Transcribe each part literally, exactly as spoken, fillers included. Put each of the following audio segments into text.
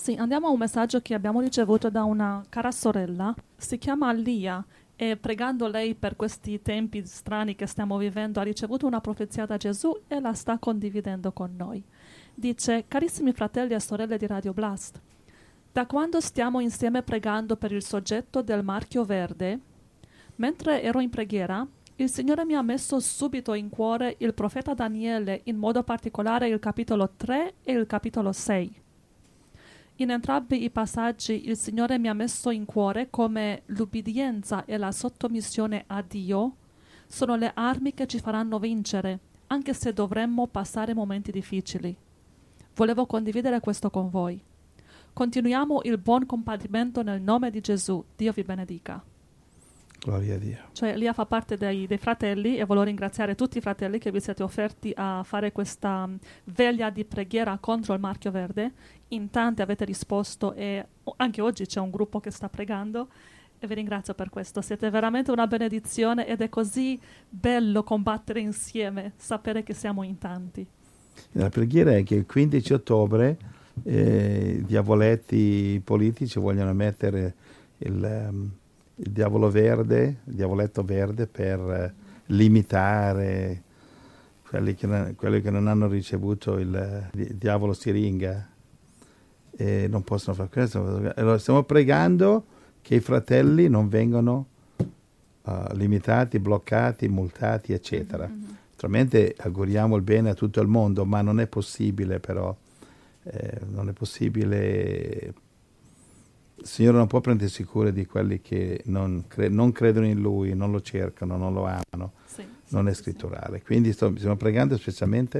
Sì, andiamo a un messaggio che abbiamo ricevuto da una cara sorella, si chiama Lia e pregando lei per questi tempi strani che stiamo vivendo ha ricevuto una profezia da Gesù e la sta condividendo con noi. Dice: carissimi fratelli e sorelle di Radio Blast, da quando stiamo insieme pregando per il soggetto del marchio verde, mentre ero in preghiera, il Signore mi ha messo subito in cuore il profeta Daniele, in modo particolare il capitolo tre e il capitolo sei. In entrambi i passaggi il Signore mi ha messo in cuore come l'ubbidienza e la sottomissione a Dio sono le armi che ci faranno vincere, anche se dovremmo passare momenti difficili. Volevo condividere questo con voi. Continuiamo il buon combattimento nel nome di Gesù. Dio vi benedica. Gloria a Dio. Cioè, Lia fa parte dei, dei fratelli e volevo ringraziare tutti i fratelli che vi siete offerti a fare questa um, veglia di preghiera contro il marchio verde. In tanti avete risposto e anche oggi c'è un gruppo che sta pregando e vi ringrazio per questo. Siete veramente una benedizione ed è così bello combattere insieme, sapere che siamo in tanti. La preghiera è che il quindici ottobre eh, i diavoletti politici vogliono mettere il... Um, il diavolo verde, il diavoletto verde per eh, limitare quelli che, non, quelli che non hanno ricevuto il, il diavolo siringa e non possono fare questo. Allora stiamo pregando che i fratelli non vengano uh, limitati, bloccati, multati, eccetera. Mm-hmm. Naturalmente auguriamo il bene a tutto il mondo, ma non è possibile però, eh, non è possibile. Il Signore non può prendersi cura di quelli che non, cre- non credono in Lui, non lo cercano, non lo amano, sì, non sì, è scritturale. Sì. Quindi sto, stiamo pregando specialmente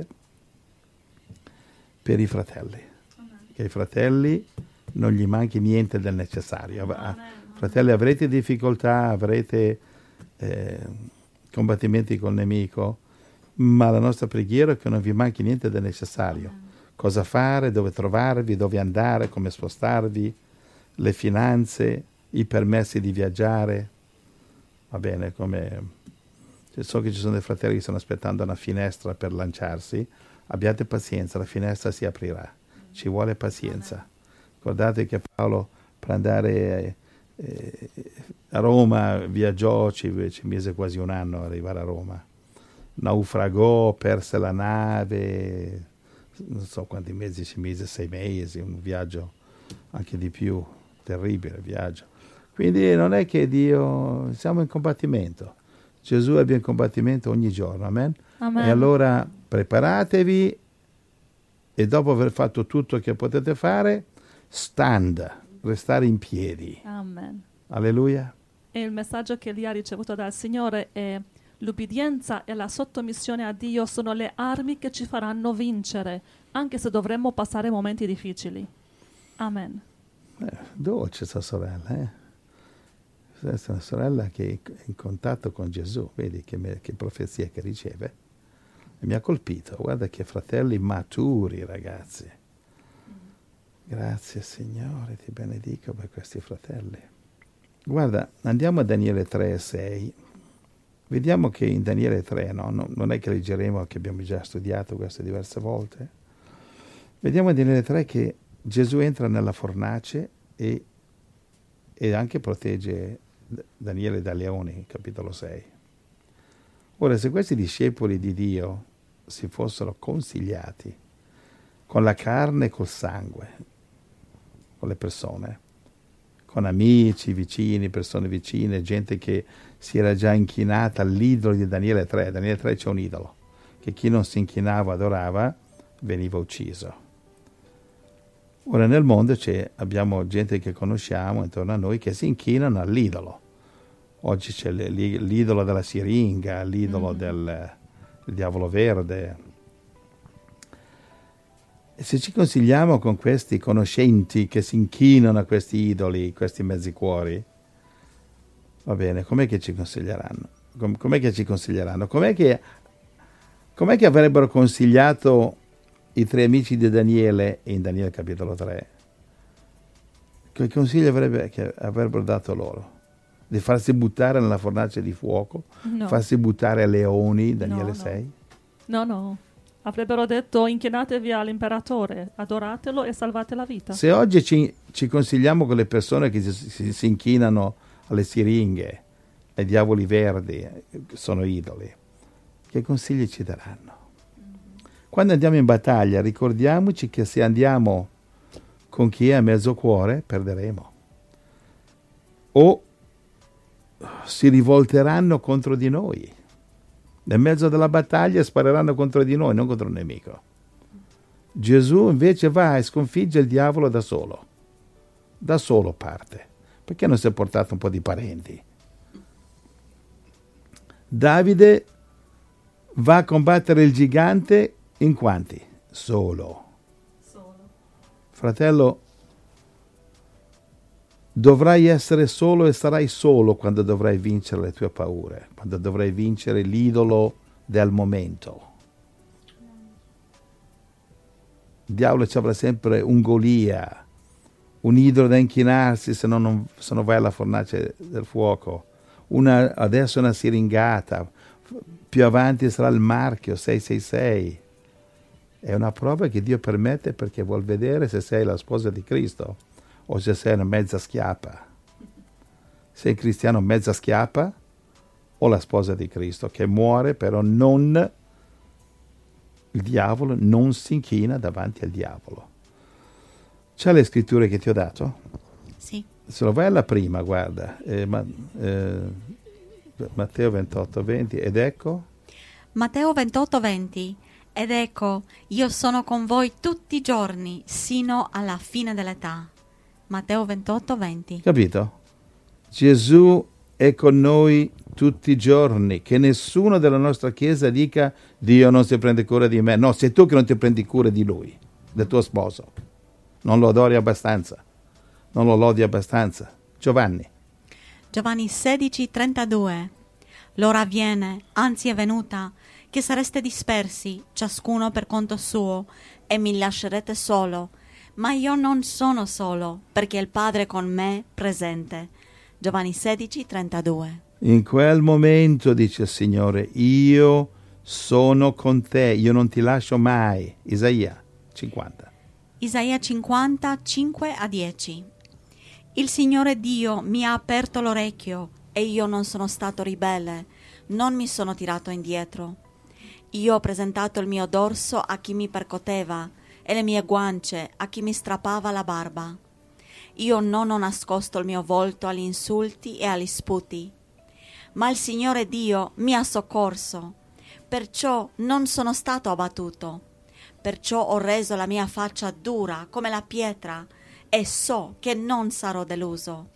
per i fratelli, Amen. Che ai fratelli non gli manchi niente del necessario. Amen. Fratelli, avrete difficoltà, avrete eh, combattimenti col nemico, ma la nostra preghiera è che non vi manchi niente del necessario. Amen. Cosa fare, dove trovarvi, dove andare, come spostarvi, le finanze, i permessi di viaggiare, va bene, come so che ci sono dei fratelli che stanno aspettando una finestra per lanciarsi, abbiate pazienza, la finestra si aprirà, ci vuole pazienza. Ricordate che Paolo per andare eh, a Roma viaggiò, ci, ci mise quasi un anno ad arrivare a Roma, naufragò, perse la nave, non so quanti mesi ci mise, sei mesi, un viaggio anche di più, terribile viaggio. Quindi non è che Dio, siamo in combattimento. Gesù è in combattimento ogni giorno, amen? Amen. E allora preparatevi e dopo aver fatto tutto che potete fare, stand, restare in piedi. Amen. Alleluia. E il messaggio che lì ha ricevuto dal Signore è: l'ubbidienza e la sottomissione a Dio sono le armi che ci faranno vincere, anche se dovremmo passare momenti difficili. Amen. Eh, dolce sta sorella, eh? Questa è una sorella che è in contatto con Gesù, vedi che, me, che profezia che riceve. E mi ha colpito, guarda che fratelli maturi, ragazzi. Grazie Signore, ti benedico per questi fratelli. Guarda, andiamo a Daniele tre e sei. Vediamo che in Daniele tre, no, no, non è che leggeremo, che abbiamo già studiato questo diverse volte. Vediamo in Daniele tre che Gesù entra nella fornace e, e anche protegge Daniele dai leoni, capitolo sei. Ora, se questi discepoli di Dio si fossero consigliati con la carne e col sangue, con le persone, con amici, vicini, persone vicine, gente che si era già inchinata all'idolo di Daniele tre. Daniele tre c'è un idolo, che chi non si inchinava, adorava, veniva ucciso. Ora nel mondo c'è, abbiamo gente che conosciamo intorno a noi che si inchinano all'idolo. Oggi c'è l'idolo della siringa, l'idolo mm-hmm. del, del diavolo verde. E se ci consigliamo con questi conoscenti che si inchinano a questi idoli, questi mezzi cuori, va bene, com'è che ci consiglieranno? Com- com'è che ci consiglieranno? Com'è che, com'è che avrebbero consigliato i tre amici di Daniele in Daniele capitolo tre? Che consiglio avrebbe, che avrebbero dato loro? Di farsi buttare nella fornace di fuoco? No. Farsi buttare a leoni, Daniele no, sei? No, no, Avrebbero detto inchinatevi all'imperatore, adoratelo e salvate la vita. Se oggi ci, ci consigliamo con le persone che si, si, si inchinano alle siringhe, ai diavoli verdi, sono idoli, che consigli ci daranno? Quando andiamo in battaglia, ricordiamoci che se andiamo con chi è a mezzo cuore, perderemo. O si rivolteranno contro di noi. Nel mezzo della battaglia spareranno contro di noi, non contro il nemico. Gesù invece va e sconfigge il diavolo da solo. Da solo parte. Perché non si è portato un po' di parenti? Davide va a combattere il gigante in quanti? Solo. Solo. Fratello, dovrai essere solo e sarai solo quando dovrai vincere le tue paure, quando dovrai vincere l'idolo del momento. Il diavolo ci avrà sempre un Golia, un idolo da inchinarsi se non, se non vai alla fornace del fuoco. Una, adesso una siringata, più avanti sarà il marchio sei sei sei. È una prova che Dio permette perché vuol vedere se sei la sposa di Cristo o se sei una mezza schiappa. Sei cristiano mezza schiappa o la sposa di Cristo che muore, però non, il diavolo non si inchina davanti al diavolo. C'è le scritture che ti ho dato? Sì. Se lo vai alla prima, guarda, eh, ma, eh, Matteo ventotto venti, ed ecco? Matteo ventotto venti, ed ecco, io sono con voi tutti i giorni, sino alla fine dell'età. Matteo ventotto venti. Capito? Gesù è con noi tutti i giorni, che nessuno della nostra Chiesa dica Dio non si prende cura di me. No, sei tu che non ti prendi cura di lui, del tuo sposo. Non lo adori abbastanza, non lo lodi abbastanza. Giovanni. Giovanni sedici trentadue. L'ora viene, anzi è venuta, che sareste dispersi, ciascuno per conto suo, e mi lascerete solo. Ma io non sono solo, perché il Padre è con me presente. Giovanni sedici trentadue. In quel momento, dice il Signore, io sono con te, io non ti lascio mai. Isaia cinquanta. Isaia cinquanta, cinque a dieci. Il Signore Dio mi ha aperto l'orecchio e io non sono stato ribelle, non mi sono tirato indietro. Io ho presentato il mio dorso a chi mi percoteva e le mie guance a chi mi strappava la barba. Io non ho nascosto il mio volto agli insulti e agli sputi, ma il Signore Dio mi ha soccorso, perciò non sono stato abbattuto. Perciò ho reso la mia faccia dura come la pietra e so che non sarò deluso.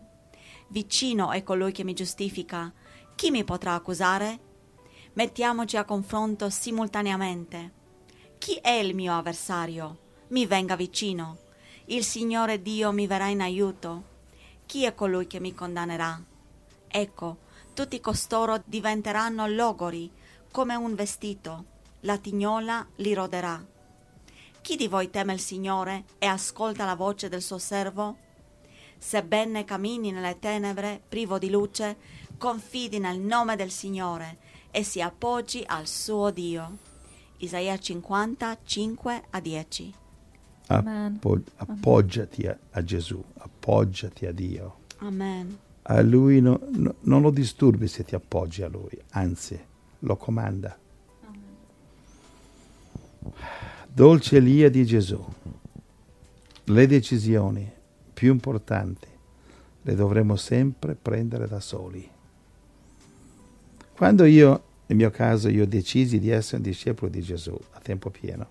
Vicino è colui che mi giustifica. Chi mi potrà accusare? Mettiamoci a confronto simultaneamente. Chi è il mio avversario? Mi venga vicino. Il Signore Dio mi verrà in aiuto. Chi è colui che mi condannerà? Ecco, tutti costoro diventeranno logori come un vestito. La tignola li roderà. Chi di voi teme il Signore e ascolta la voce del suo servo? Sebbene cammini nelle tenebre, privo di luce, confidi nel nome del Signore e si appoggi al suo Dio. Isaia cinquanta, cinque a dieci. Appo- appoggiati a, a Gesù, appoggiati a Dio. Amen. A Lui no, no, non lo disturbi se ti appoggi a Lui, anzi lo comanda. Dolce Elia di Gesù, le decisioni più importanti le dovremo sempre prendere da soli. Quando io, nel mio caso, io decisi di essere un discepolo di Gesù a tempo pieno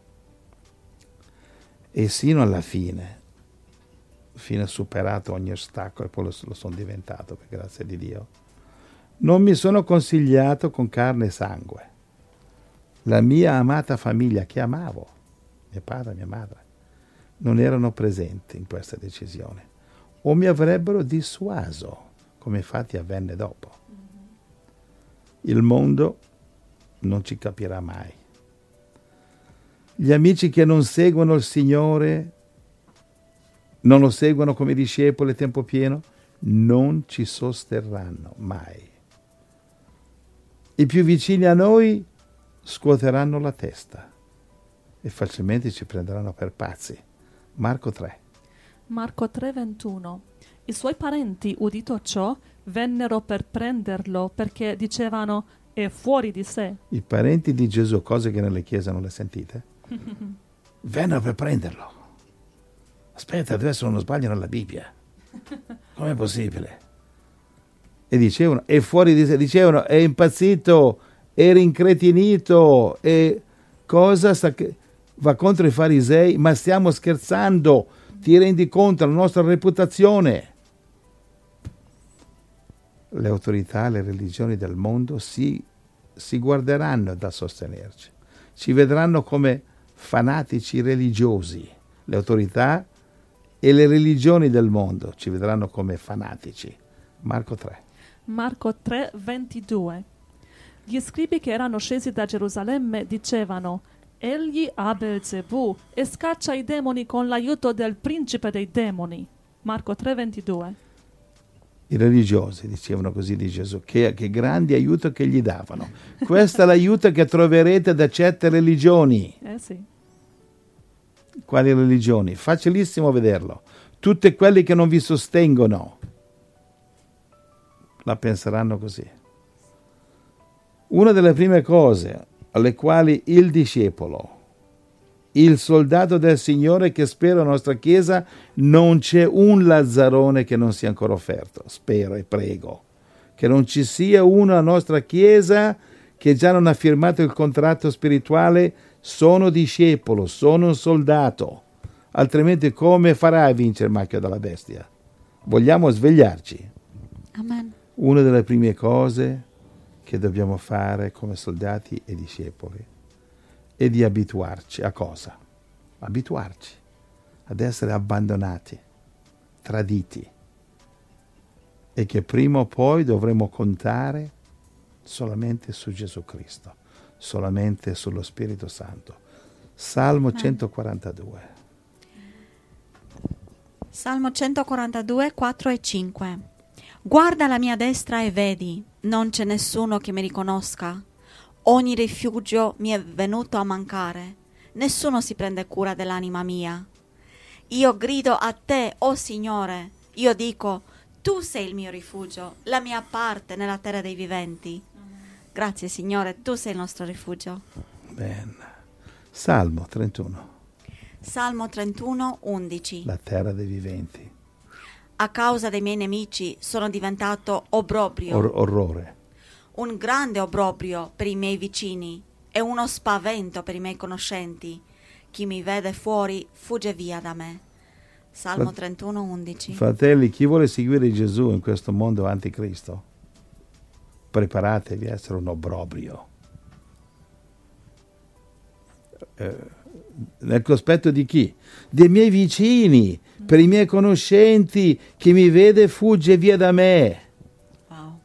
e sino alla fine, fino a superato ogni ostacolo, e poi lo, lo sono diventato per grazia di Dio, non mi sono consigliato con carne e sangue. La mia amata famiglia che amavo, mio padre e mia madre, non erano presenti in questa decisione o mi avrebbero dissuaso, come infatti avvenne dopo. Il mondo non ci capirà mai. Gli amici che non seguono il Signore, non lo seguono come discepoli a tempo pieno, non ci sosterranno mai. I più vicini a noi scuoteranno la testa e facilmente ci prenderanno per pazzi. Marco tre. Marco tre ventuno. I suoi parenti, udito ciò, vennero per prenderlo perché dicevano è fuori di sé. I parenti di Gesù, cose che nelle chiese non le sentite, vennero per prenderlo. Aspetta, deve essere uno sbaglio nella Bibbia. Com'è possibile? E dicevano, è fuori di sé, dicevano, è impazzito, è rincretinito, è cosa sta che va contro i farisei, ma stiamo scherzando, ti rendi conto della nostra reputazione? Le autorità, le religioni del mondo si, si guarderanno da sostenerci, ci vedranno come fanatici religiosi. Le autorità e le religioni del mondo ci vedranno come fanatici. Marco tre. Marco tre ventidue. Gli scribi che erano scesi da Gerusalemme dicevano egli ha Belzebù e scaccia i demoni con l'aiuto del principe dei demoni. Marco tre ventidue. I religiosi dicevano così di Gesù, che, che grande aiuto che gli davano. Questo è l'aiuto che troverete da certe religioni. Eh sì. Quali religioni? Facilissimo vederlo. Tutte quelle che non vi sostengono la penseranno così. Una delle prime cose alle quali il discepolo, il soldato del Signore che spera la nostra Chiesa, non c'è un Lazzarone che non sia ancora offerto. Spero e prego che non ci sia uno alla nostra Chiesa che già non ha firmato il contratto spirituale. Sono discepolo, sono un soldato, altrimenti come farai a vincere il marchio della bestia? Vogliamo svegliarci. Amen. Una delle prime cose che dobbiamo fare come soldati e discepoli è di abituarci a cosa? Abituarci ad essere abbandonati, traditi, e che prima o poi dovremo contare solamente su Gesù Cristo, solamente sullo Spirito Santo. Salmo centoquarantadue. Salmo centoquarantadue, quattro e cinque. Guarda alla mia destra e vedi, non c'è nessuno che mi riconosca. Ogni rifugio mi è venuto a mancare. Nessuno si prende cura dell'anima mia. Io grido a te, o oh Signore. Io dico, tu sei il mio rifugio, la mia parte nella terra dei viventi. Grazie Signore, tu sei il nostro rifugio. Bene. Salmo trentuno. Salmo trentuno, undici. La terra dei viventi. A causa dei miei nemici sono diventato obbrobrio. Or- orrore. Un grande obbrobrio per i miei vicini e uno spavento per i miei conoscenti. Chi mi vede fuori fugge via da me. Salmo Frat- trentuno, undici. Fratelli, chi vuole seguire Gesù in questo mondo anticristo, preparatevi a essere un obbrobrio. Eh, nel cospetto di chi? Dei miei vicini, per i miei conoscenti, chi mi vede fugge via da me. Wow.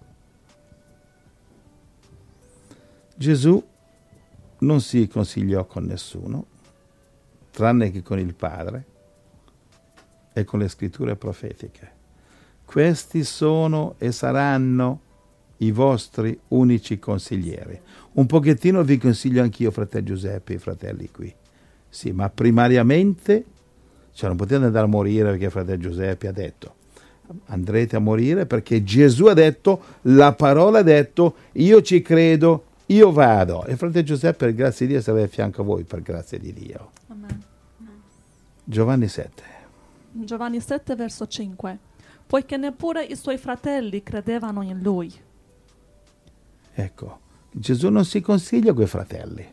Gesù non si consigliò con nessuno, tranne che con il Padre e con le scritture profetiche. Questi sono e saranno i vostri unici consiglieri. Un pochettino vi consiglio anch'io, fratello Giuseppe e i fratelli qui. Sì, ma primariamente, cioè non potete andare a morire perché fratello Giuseppe ha detto. Andrete a morire perché Gesù ha detto, la parola ha detto, io ci credo, io vado. E fratello Giuseppe, per grazia di Dio, sarà a fianco a voi, per grazia di Dio. Amen. Giovanni sette. Giovanni sette, verso cinque. Poiché neppure i suoi fratelli credevano in lui. Ecco, Gesù non si consiglia con i fratelli.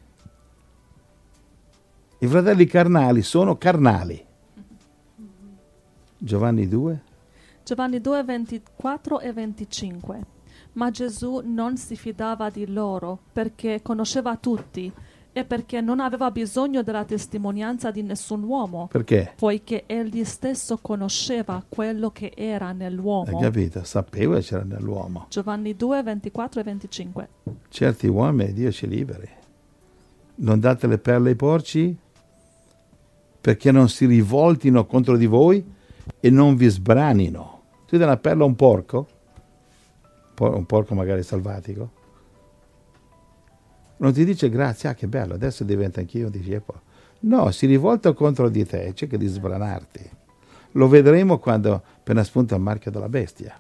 I fratelli carnali sono carnali. Giovanni due. Giovanni due, ventiquattro e venticinque. Ma Gesù non si fidava di loro perché conosceva tutti e perché non aveva bisogno della testimonianza di nessun uomo. Perché? Poiché egli stesso conosceva quello che era nell'uomo. Hai capito? Sapeva che c'era nell'uomo. Giovanni due, ventiquattro e venticinque. Certi uomini, Dio ci liberi. Non date le perle ai porci perché non si rivoltino contro di voi e non vi sbranino. Tu dai una perla a un porco, un porco magari salvatico, non ti dice grazie, ah che bello, adesso diventa anch'io un discepolo. No, si rivolta contro di te, cerca di sbranarti. Lo vedremo quando appena spunta il marchio della bestia.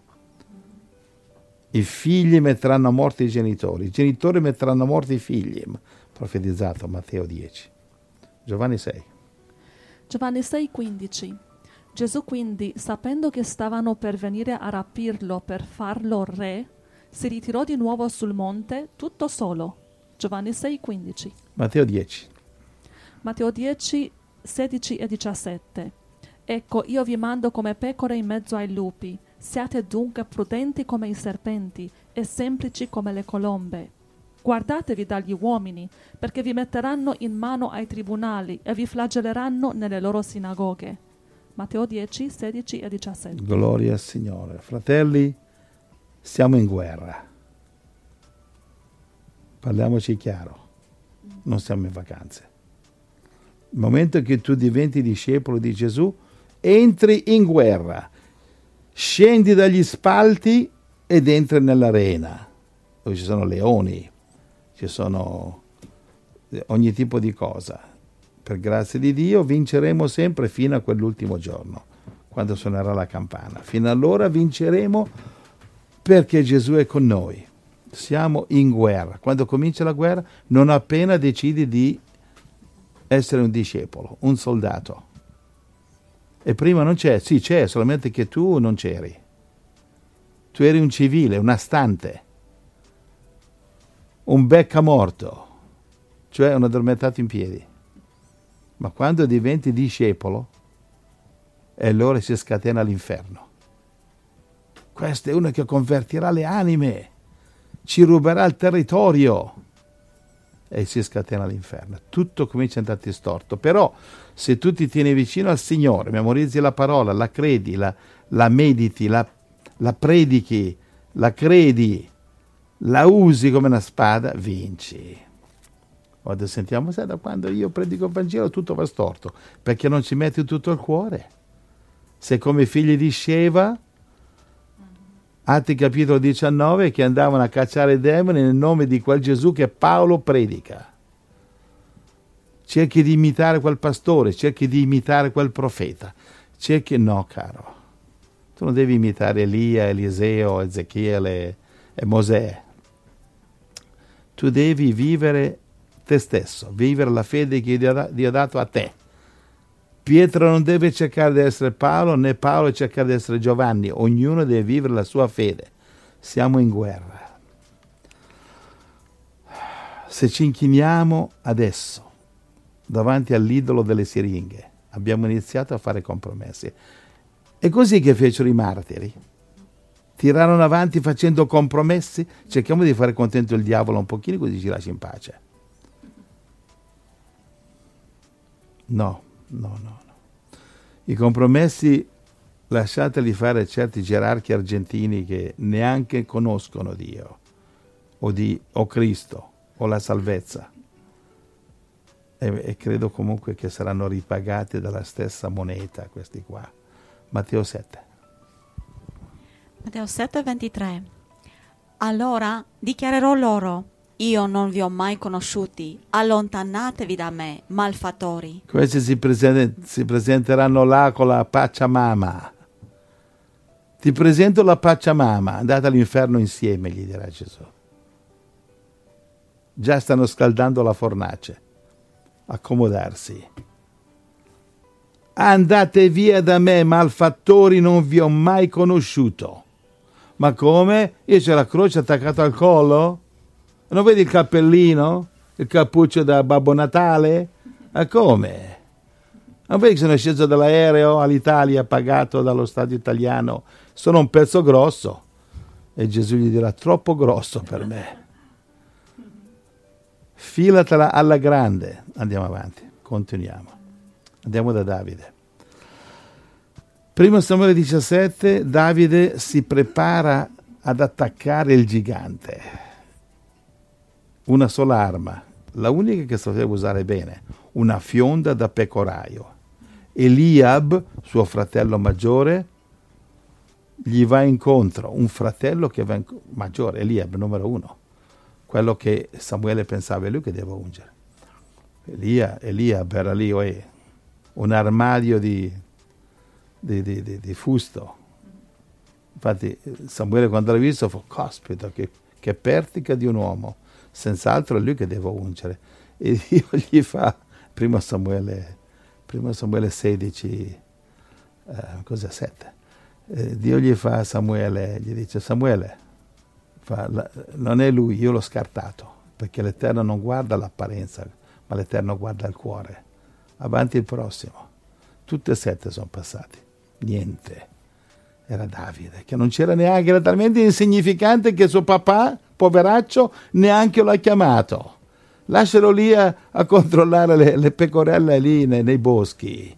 I figli metteranno a morte i genitori, i genitori metteranno a morte i figli. Profetizzato Matteo dieci. Giovanni sei. Giovanni sei quindici. Gesù quindi, sapendo che stavano per venire a rapirlo per farlo re, si ritirò di nuovo sul monte tutto solo. Giovanni sei quindici. Matteo dieci. Matteo dieci, sedici e diciassette. Ecco, io vi mando come pecore in mezzo ai lupi. Siate dunque prudenti come i serpenti e semplici come le colombe. Guardatevi dagli uomini, perché vi metteranno in mano ai tribunali e vi flagelleranno nelle loro sinagoghe. Matteo dieci, sedici e diciassette. Gloria al Signore. Fratelli, siamo in guerra. Parliamoci chiaro, non siamo in vacanze. Il momento che tu diventi discepolo di Gesù, entri in guerra, scendi dagli spalti ed entri nell'arena, dove ci sono leoni, ci sono ogni tipo di cosa. Per grazia di Dio vinceremo sempre fino a quell'ultimo giorno, quando suonerà la campana. Fino allora vinceremo perché Gesù è con noi. Siamo in guerra. Quando comincia la guerra, non appena decidi di essere un discepolo, un soldato. E prima non c'è, sì c'è, solamente che tu non c'eri. Tu eri un civile, un astante, un beccamorto, cioè un addormentato in piedi. Ma quando diventi discepolo, e allora si scatena l'inferno. Questo è uno che convertirà le anime, ci ruberà il territorio e si scatena l'inferno. Tutto comincia a andarti storto. Però se tu ti tieni vicino al Signore, memorizzi la parola, la credi, la, la mediti, la, la predichi, la credi, la usi come una spada, vinci. Quando sentiamo, sai, da quando io predico il Vangelo tutto va storto, perché non ci metti tutto il cuore. Sei come i figli di Sceva, Atti capitolo diciannove, che andavano a cacciare i demoni nel nome di quel Gesù che Paolo predica. Cerchi di imitare quel pastore, cerchi di imitare quel profeta. Cerchi, no caro, tu non devi imitare Elia, Eliseo, Ezechiele e Mosè. Tu devi vivere te stesso, vivere la fede che Dio ha dato a te. Pietro non deve cercare di essere Paolo, né Paolo cercare di essere Giovanni. Ognuno deve vivere la sua fede. Siamo in guerra. Se ci inchiniamo adesso davanti all'idolo delle siringhe, abbiamo iniziato a fare compromessi. È così che fecero i martiri. Tirarono avanti facendo compromessi. Cerchiamo di fare contento il diavolo un pochino, così ci lascia in pace. No. No, no, no. I compromessi lasciateli fare certi gerarchi argentini che neanche conoscono Dio o, di, o Cristo o la salvezza. E, e credo comunque che saranno ripagati dalla stessa moneta questi qua. Matteo sette. Matteo sette, ventitré. Allora dichiarerò loro: io non vi ho mai conosciuti, allontanatevi da me, malfattori. Questi si, present- si presenteranno là con la Pachamama. Ti presento la Pachamama, andate all'inferno insieme, gli dirà Gesù. Già stanno scaldando la fornace. Accomodarsi. Andate via da me, malfattori, non vi ho mai conosciuto. Ma come? Io c'ho la croce attaccata al collo? Non vedi il cappellino? Il cappuccio da Babbo Natale? Ma come? Non vedi che sono sceso dall'aereo all'Italia pagato dallo Stato italiano? Sono un pezzo grosso. E Gesù gli dirà: troppo grosso per me. Filatela alla grande. Andiamo avanti, continuiamo. Andiamo da Davide. Primo Samuele diciassette, Davide si prepara ad attaccare il gigante. Una sola arma, la unica che sapeva usare bene, una fionda da pecoraio. Eliab, suo fratello maggiore, gli va incontro, un fratello che va incontro, maggiore, Eliab, numero uno, quello che Samuele pensava è lui che deve ungere. Elia, Elia era lì, oh, un armadio di, di, di, di, di fusto. Infatti Samuele quando l'ha visto fa, caspita, che, che pertica di un uomo, senz'altro è lui che devo ungere. E Dio gli fa, primo Samuele, primo Samuele sedici, eh, cos'è, sette, eh, Dio gli fa a Samuele, gli dice, Samuele, fa, la, non è lui, io l'ho scartato, perché l'Eterno non guarda l'apparenza, ma l'Eterno guarda il cuore. Avanti il prossimo. Tutte e sette sono passati, niente. Era Davide, che non c'era neanche, era talmente insignificante che suo papà, poveraccio, neanche l'ha chiamato. Lascialo lì a, a controllare le, le pecorelle lì nei, nei boschi.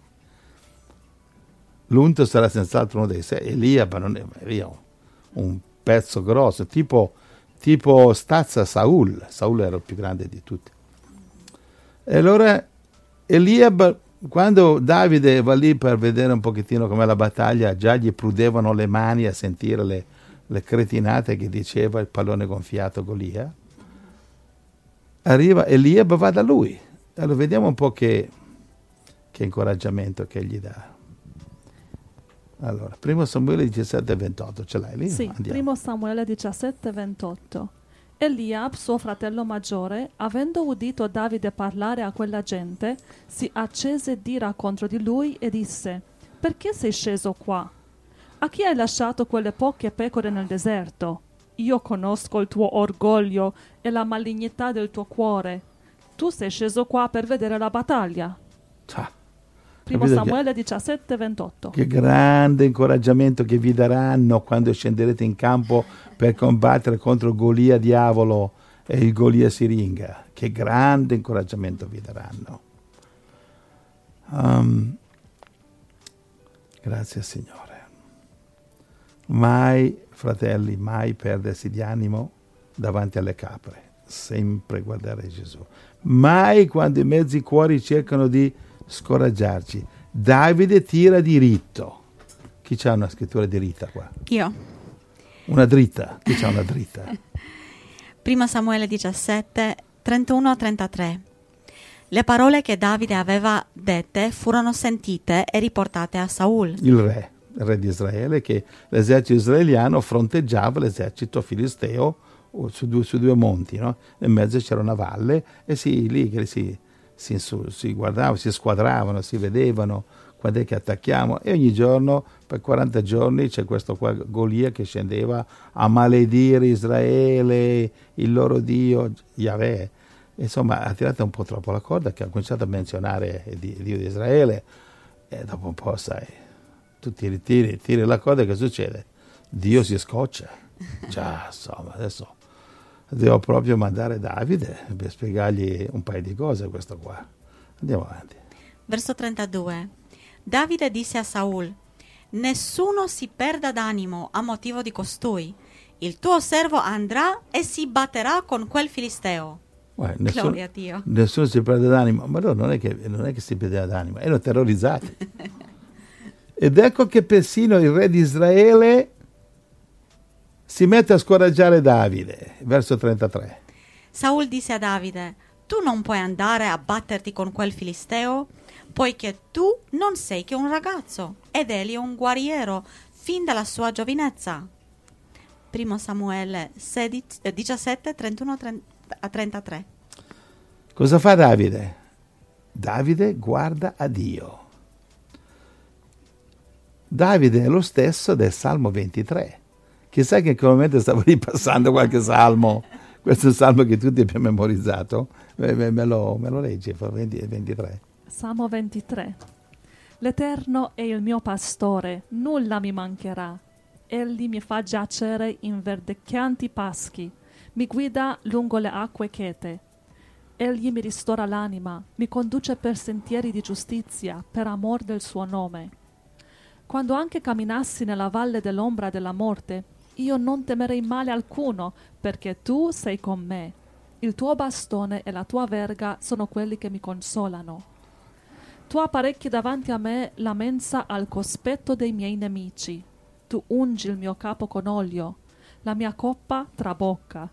L'unto sarà senz'altro uno dei sei. Elia, ma non è Elia, un pezzo grosso, tipo, tipo stazza Saul. Saul era il più grande di tutti. E allora Eliab, quando Davide va lì per vedere un pochettino com'è la battaglia, già gli prudevano le mani a sentire le, le cretinate che diceva il pallone gonfiato Golia. Arriva Eliab, va da lui. Allora vediamo un po' che, che incoraggiamento che gli dà. Allora, primo Samuele diciassette ventotto, ce l'hai lì? Sì, primo Samuele diciassette ventotto. Eliab, suo fratello maggiore, avendo udito Davide parlare a quella gente, si accese d'ira contro di lui e disse: perché sei sceso qua? A chi hai lasciato quelle poche pecore nel deserto? Io conosco il tuo orgoglio e la malignità del tuo cuore. Tu sei sceso qua per vedere la battaglia. Ah, primo Samuele diciassette ventotto. Che grande incoraggiamento che vi daranno quando scenderete in campo per combattere contro Golia diavolo e il Golia siringa. Che grande incoraggiamento vi daranno. Um, grazie Signore. Mai, fratelli, mai perdersi di animo davanti alle capre. Sempre guardare Gesù. Mai quando i mezzi cuori cercano di scoraggiarci. Davide tira diritto. Chi c'ha una scrittura diritta qua? Io. Una dritta. Chi c'ha una dritta? primo Samuele diciassette, trentuno a trentatré. Le parole che Davide aveva dette furono sentite e riportate a Saul. Il re, il re di Israele, che l'esercito israeliano fronteggiava l'esercito filisteo su due, su due monti, no? Nel mezzo c'era una valle e si, lì che si... Si, si guardavano, si squadravano, si vedevano quando è che attacchiamo, e ogni giorno per quaranta giorni c'è questo qua Golia che scendeva a maledire Israele, il loro Dio Yahweh. Insomma, ha tirato un po' troppo la corda, che ha cominciato a menzionare il Dio di Israele, e dopo un po', sai, tu tiri, tiri, tiri la corda, che succede? Dio si scoccia. Già, insomma, adesso devo proprio mandare Davide per spiegargli un paio di cose a questo qua. Andiamo avanti. Verso trentadue. Davide disse a Saul: nessuno si perda d'animo a motivo di costui. Il tuo servo andrà e si batterà con quel filisteo. Guarda, nessuno, Gloria a Dio. Nessuno si perde d'animo, ma loro non è che, non è che si perdeva d'animo, erano terrorizzati. Ed ecco che persino il re di Israele si mette a scoraggiare Davide. Verso trentatré. Saul disse a Davide: tu non puoi andare a batterti con quel filisteo, poiché tu non sei che un ragazzo ed egli un guerriero fin dalla sua giovinezza. primo Samuele sedici, diciassette, trentuno a trentatré. Cosa fa Davide? Davide guarda a Dio. Davide è lo stesso del Salmo ventitré. Chissà che in quel momento stavo ripassando qualche salmo, questo salmo che tutti abbiamo memorizzato. Me, me, lo, me lo leggi, ventitré. Salmo ventitré. L'Eterno è il mio pastore, nulla mi mancherà. Egli mi fa giacere in verdecchianti paschi, mi guida lungo le acque chete. Egli mi ristora l'anima, mi conduce per sentieri di giustizia, per amor del suo nome. Quando anche camminassi nella valle dell'ombra della morte, io non temerei male alcuno, perché tu sei con me. Il tuo bastone e la tua verga sono quelli che mi consolano. Tu apparecchi davanti a me la mensa al cospetto dei miei nemici. Tu ungi il mio capo con olio, la mia coppa trabocca.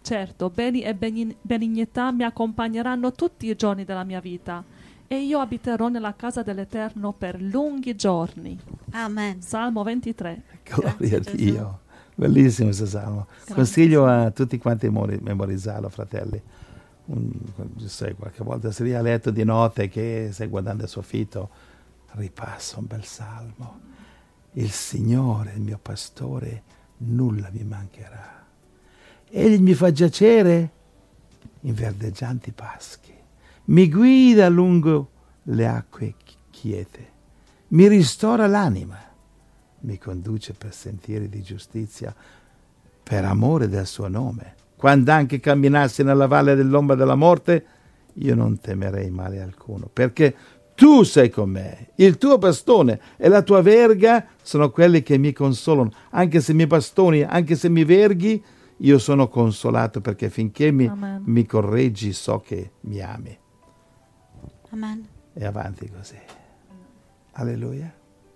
Certo, beni e begni- benignità mi accompagneranno tutti i giorni della mia vita e io abiterò nella casa dell'Eterno per lunghi giorni. Amen. Salmo ventitré. Gloria a Gesù. Dio. Bellissimo questo salmo. Grazie. Consiglio a tutti quanti di mori- memorizzarlo, fratelli. Un, sai, qualche volta si è a letto di notte che stai guardando il soffitto, ripassa un bel salmo. Il Signore, il mio pastore, nulla mi mancherà. Egli mi fa giacere in verdeggianti paschi, mi guida lungo le acque quiete, mi ristora l'anima, mi conduce per sentieri di giustizia per amore del suo nome. Quando anche camminassi nella valle dell'ombra della morte, io non temerei male alcuno, perché tu sei con me, il tuo bastone e la tua verga sono quelli che mi consolano. Anche se mi bastoni, anche se mi verghi, io sono consolato, perché finché mi, mi correggi so che mi ami. Amen. E avanti così. Alleluia.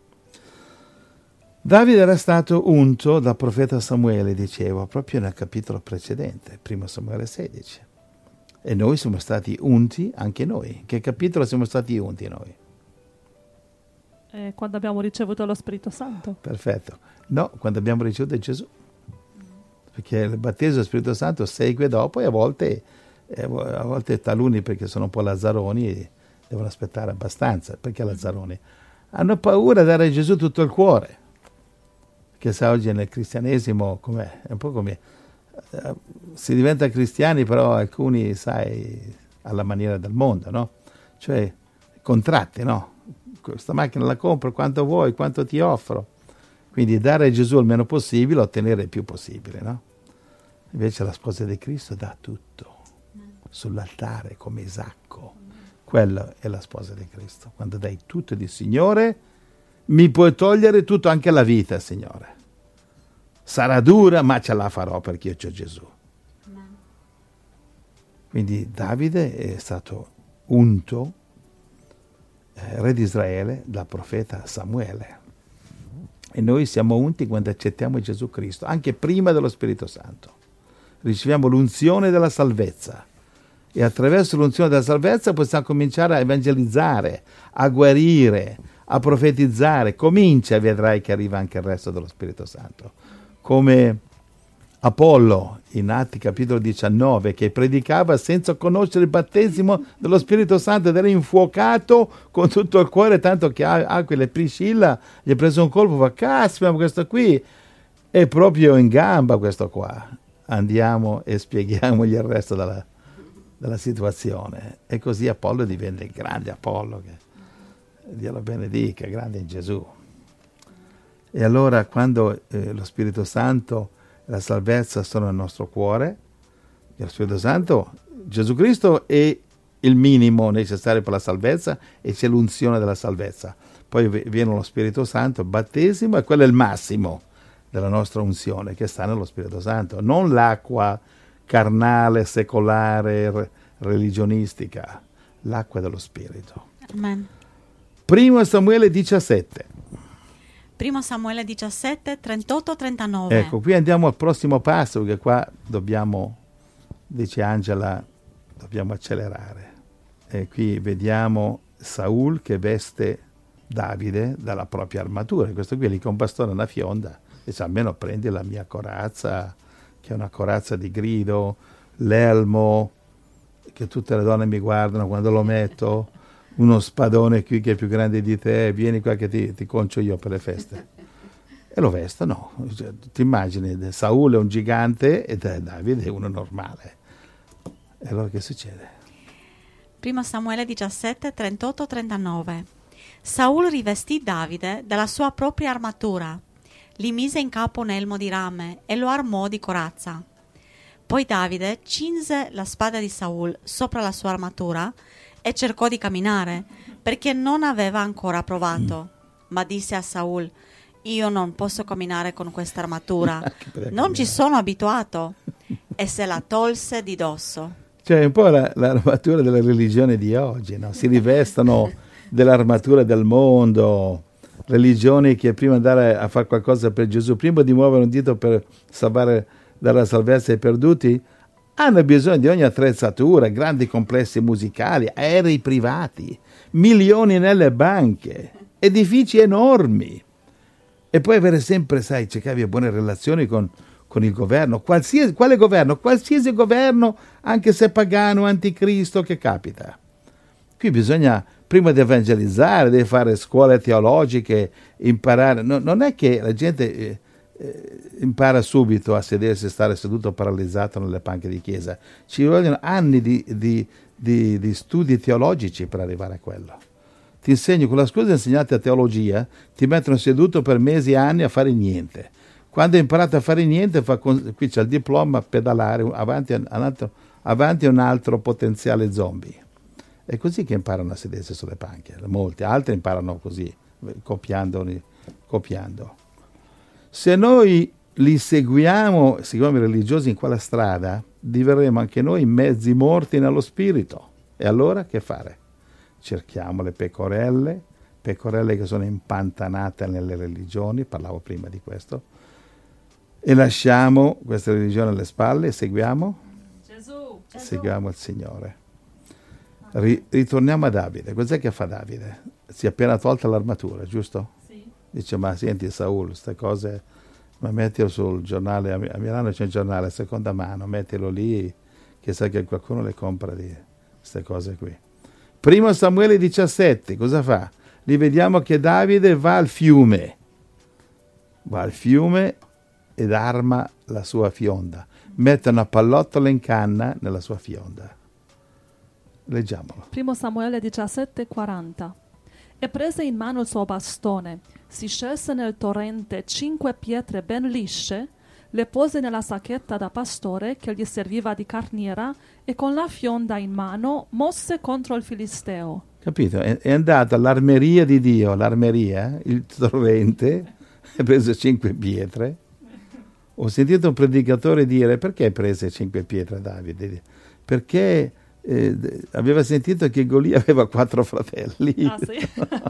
Davide era stato unto dal profeta Samuele, dicevo, proprio nel capitolo precedente, primo Samuele sedici. E noi siamo stati unti anche noi. In che capitolo siamo stati unti noi? Eh, quando abbiamo ricevuto lo Spirito Santo. Perfetto. No, quando abbiamo ricevuto Gesù. Perché il battesimo dello Spirito Santo segue dopo e a volte, eh, a volte taluni, perché sono un po' lazzaroni, devono aspettare abbastanza. Perché lazzaroni? Hanno paura di dare a Gesù tutto il cuore. Perché sa, oggi nel cristianesimo com'è? È un po' come... Eh, si diventa cristiani, però alcuni, sai, alla maniera del mondo, no? Cioè, contratti, no? Questa macchina la compro, quanto vuoi, quanto ti offro. Quindi dare a Gesù il meno possibile, ottenere il più possibile, no? Invece la sposa di Cristo dà tutto sull'altare come Isacco. Quella è la sposa di Cristo. Quando dai tutto di Signore, mi puoi togliere tutto, anche la vita, Signore. Sarà dura, ma ce la farò perché io c'ho Gesù. Quindi Davide è stato unto eh, re di Israele dal profeta Samuele. E noi siamo unti quando accettiamo Gesù Cristo, anche prima dello Spirito Santo. Riceviamo l'unzione della salvezza e attraverso l'unzione della salvezza possiamo cominciare a evangelizzare, a guarire, a profetizzare. Comincia e vedrai che arriva anche il resto dello Spirito Santo. Come Apollo in Atti capitolo diciannove, che predicava senza conoscere il battesimo dello Spirito Santo ed era infuocato con tutto il cuore, tanto che Aquila e Priscilla gli ha preso un colpo, fa caspita, questo qui è proprio in gamba, questo qua. Andiamo e spieghiamogli il resto della, della situazione. E così Apollo diventa il grande Apollo, che Dio lo benedica, grande in Gesù. E allora quando eh, lo Spirito Santo e la salvezza sono nel nostro cuore, lo Spirito Santo, Gesù Cristo è il minimo necessario per la salvezza e c'è l'unzione della salvezza. Poi viene lo Spirito Santo, il battesimo, e quello è il massimo della nostra unzione che sta nello Spirito Santo, non l'acqua carnale, secolare, re- religionistica, l'acqua dello Spirito. Amen. Primo Samuele diciassette. Primo Samuele diciassette, trentotto trentanove. Ecco, qui andiamo al prossimo passo, perché qua dobbiamo, dice Angela, dobbiamo accelerare. E qui vediamo Saul che veste Davide dalla propria armatura. Questo qui è lì con bastone e una fionda. Dice, almeno prendi la mia corazza, che è una corazza di grido, l'elmo, che tutte le donne mi guardano quando lo metto, uno spadone qui che è più grande di te, vieni qua che ti, ti concio io per le feste. E lo vesto, no. Cioè, ti immagini, Saul è un gigante e Davide è uno normale. E allora che succede? Primo Samuele diciassette, trentotto trentanove. Saul rivestì Davide della sua propria armatura, gli mise in capo un elmo di rame e lo armò di corazza. Poi Davide cinse la spada di Saul sopra la sua armatura e cercò di camminare, perché non aveva ancora provato. Ma disse a Saul, io non posso camminare con questa armatura, non ci sono abituato. E se la tolse di dosso. Cioè un po' la, l'armatura della religione di oggi, no? Si rivestono dell'armatura del mondo, religioni che prima di andare a fare qualcosa per Gesù, prima di muovere un dito per salvare, dare la salvezza ai perduti, hanno bisogno di ogni attrezzatura, grandi complessi musicali, aerei privati, milioni nelle banche, edifici enormi. E poi avere sempre, sai, cercavi buone relazioni con, con il governo, qualsiasi, quale governo? Qualsiasi governo, anche se pagano, anticristo, che capita. Qui bisogna, prima di evangelizzare, devi fare scuole teologiche, imparare. No, non è che la gente eh, eh, impara subito a sedersi e stare seduto paralizzato nelle panche di chiesa. Ci vogliono anni di, di, di, di studi teologici per arrivare a quello. Ti insegno, con la scusa di insegnare teologia, ti mettono seduto per mesi e anni a fare niente. Quando hai imparato a fare niente, fa con, qui c'è il diploma, pedalare, avanti un altro, avanti un altro potenziale zombie. È così che imparano a sedersi sulle panche. Molti, altri imparano così, copiando. copiando. Se noi li seguiamo, seguiamo i religiosi in quella strada, diverremo anche noi mezzi morti nello spirito. E allora che fare? Cerchiamo le pecorelle, pecorelle che sono impantanate nelle religioni, parlavo prima di questo, e lasciamo queste religioni alle spalle e seguiamo Gesù, Gesù. Seguiamo il Signore. Ri- ritorniamo a Davide. Cos'è che fa Davide? Si è appena tolta l'armatura, giusto? Sì. Dice, ma senti Saul, queste cose, ma mettilo sul giornale, a Milano c'è un giornale, seconda mano, mettilo lì, che sa che qualcuno le compra di queste cose qui. Primo Samuele diciassette, cosa fa? Lì vediamo che Davide va al fiume, va al fiume ed arma la sua fionda, mette una pallottola in canna nella sua fionda. Leggiamolo. Primo Samuele diciassette quaranta. E prese in mano il suo bastone, si scelse nel torrente cinque pietre ben lisce, le pose nella sacchetta da pastore che gli serviva di carniera e con la fionda in mano mosse contro il Filisteo. Capito? È, è andato all'armeria di Dio, l'armeria, il torrente, ha preso cinque pietre. Ho sentito un predicatore dire, perché prese cinque pietre Davide? Perché eh, aveva sentito che Golia aveva quattro fratelli. Ah, sì?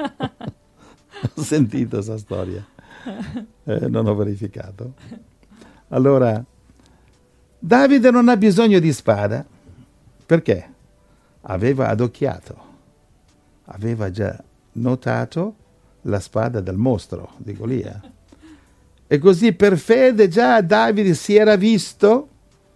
Ho sentito questa storia, eh, non ho verificato. Allora, Davide non ha bisogno di spada, perché? Aveva adocchiato, aveva già notato la spada del mostro di Golia. E così per fede già Davide si era visto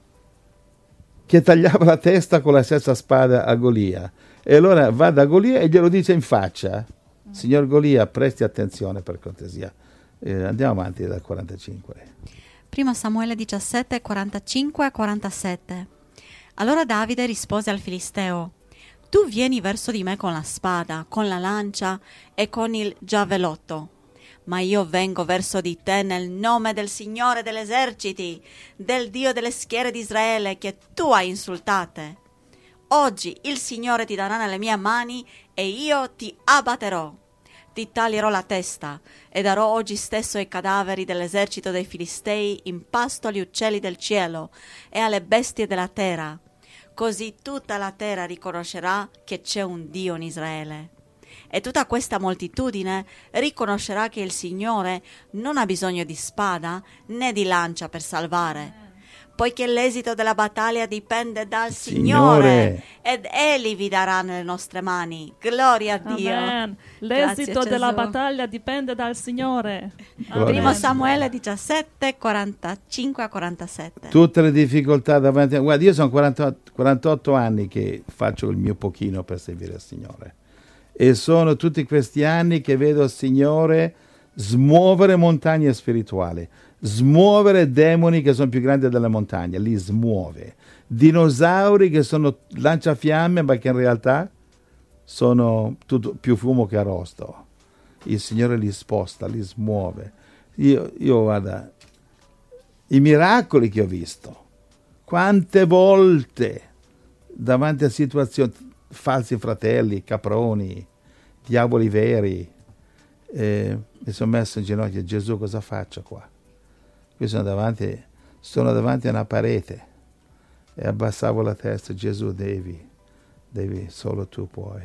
che tagliava la testa con la stessa spada a Golia. E allora va da Golia e glielo dice in faccia, signor Golia, presti attenzione per cortesia. Eh, andiamo avanti dal quarantacinque. Primo Samuele diciassette, quarantacinque a quarantasette. Allora Davide rispose al Filisteo, tu vieni verso di me con la spada, con la lancia e con il giavelotto, ma io vengo verso di te nel nome del Signore degli eserciti, del Dio delle schiere di Israele che tu hai insultate. Oggi il Signore ti darà nelle mie mani e io ti abbatterò. Ti taglierò la testa e darò oggi stesso ai cadaveri dell'esercito dei Filistei in pasto agli uccelli del cielo e alle bestie della terra. Così tutta la terra riconoscerà che c'è un Dio in Israele. E tutta questa moltitudine riconoscerà che il Signore non ha bisogno di spada né di lancia per salvare, poiché l'esito della battaglia dipende dal Signore, Signore ed Egli vi darà nelle nostre mani. Gloria a Dio. Amen. L'esito Grazie, della Gesù. battaglia dipende dal Signore. Primo Samuele diciassette, quarantacinque a quarantasette. Tutte le difficoltà davanti a... Guarda, io sono quarantotto, quarantotto anni che faccio il mio pochino per servire il Signore. E sono tutti questi anni che vedo il Signore smuovere montagne spirituali, smuovere demoni che sono più grandi delle montagne, li smuove. Dinosauri che sono lanciafiamme, ma che in realtà sono tutto più fumo che arrosto. Il Signore li sposta, li smuove. Io, io guarda, i miracoli che ho visto, quante volte davanti a situazioni, falsi fratelli, caproni, diavoli veri, eh, mi sono messo in ginocchio, Gesù, cosa faccio qua? Qui sono davanti, sono davanti a una parete e abbassavo la testa, Gesù, devi, devi, solo tu puoi.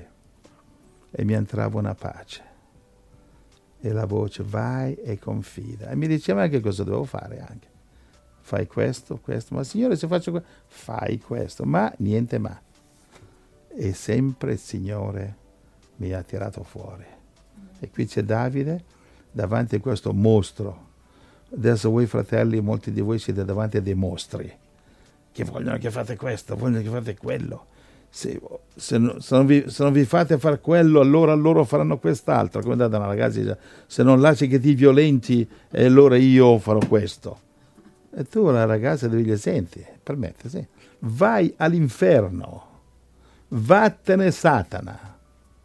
E mi entrava una pace e la voce, vai e confida. E mi diceva anche cosa dovevo fare anche. fai questo, questo, ma Signore se faccio questo, fai questo, ma niente ma. E sempre il Signore mi ha tirato fuori. E qui c'è Davide davanti a questo mostro. Adesso voi fratelli, molti di voi siete davanti a dei mostri che vogliono che fate questo, vogliono che fate quello. Se, se, non, se, non vi, se non vi fate fare quello, allora loro faranno quest'altro. Come date una ragazza dice, se non lasci che ti violenti, allora io farò questo. E tu la ragazza devi dire, senti, permette, sì, vai all'inferno, vattene Satana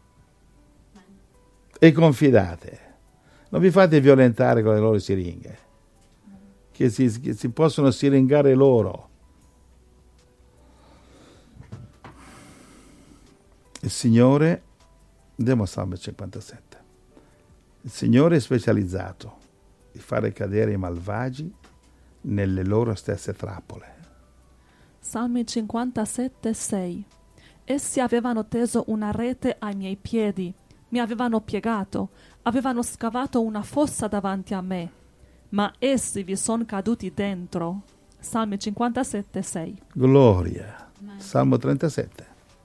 e confidate. Non vi fate violentare con le loro siringhe, che si, che si possono siringare loro. Il Signore, andiamo a Salmo cinquantasette, il Signore è specializzato di fare cadere i malvagi nelle loro stesse trappole. Salmi cinquantasette, sei. Essi avevano teso una rete ai miei piedi, mi avevano piegato, avevano scavato una fossa davanti a me, ma essi vi sono caduti dentro. Salmi cinquantasette, sei. Gloria. Salmo trentasette.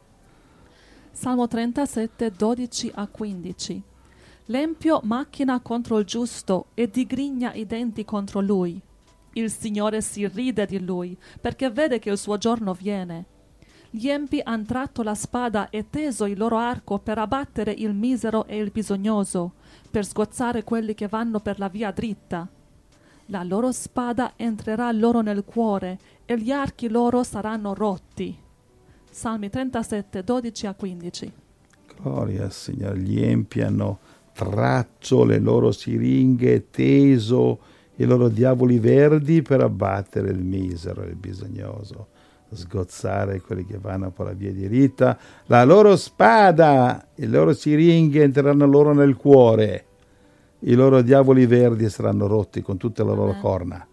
Salmo trentasette, dodici a quindici. L'empio macchina contro il giusto e digrigna i denti contro lui. Il Signore si ride di lui, perché vede che il suo giorno viene. Gli empi han tratto la spada e teso il loro arco per abbattere il misero e il bisognoso, per sgozzare quelli che vanno per la via dritta. La loro spada entrerà loro nel cuore e gli archi loro saranno rotti. Salmi trentasette, dodici a quindici. Gloria al Signore. Gli empi hanno tratto le loro siringhe, teso i loro diavoli verdi per abbattere il misero e il bisognoso, sgozzare quelli che vanno per la via diritta. La loro spada, le loro siringhe entreranno loro nel cuore, i loro diavoli verdi saranno rotti con tutte le loro corna.